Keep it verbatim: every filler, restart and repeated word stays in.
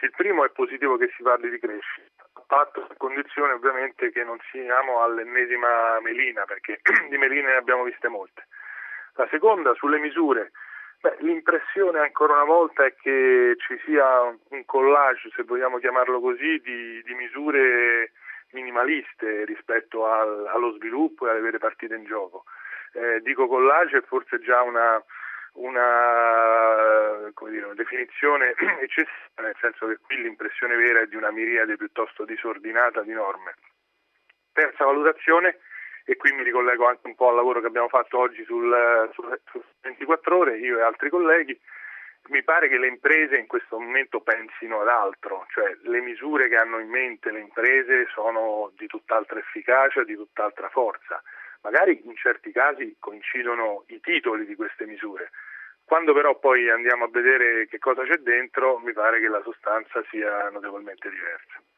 Il primo è positivo che si parli di crescita, a patto a condizione ovviamente che non siamo all'ennesima melina, perché di meline ne abbiamo viste molte. La seconda, sulle misure, beh, l'impressione ancora una volta è che ci sia un collage, se vogliamo chiamarlo così, di, di misure minimaliste rispetto al, allo sviluppo e alle vere partite in gioco. Eh, dico collage è forse già una, una, come dire, una definizione eccessiva, nel senso che qui l'impressione vera è di una miriade piuttosto disordinata di norme. Terza valutazione, e qui mi ricollego anche un po' al lavoro che abbiamo fatto oggi sul, sul, sul ventiquattro ore, io e altri colleghi. Mi pare che le imprese in questo momento pensino ad altro, cioè le misure che hanno in mente le imprese sono di tutt'altra efficacia, di tutt'altra forza. Magari in certi casi coincidono i titoli di queste misure. Quando però poi andiamo a vedere che cosa c'è dentro, mi pare che la sostanza sia notevolmente diversa.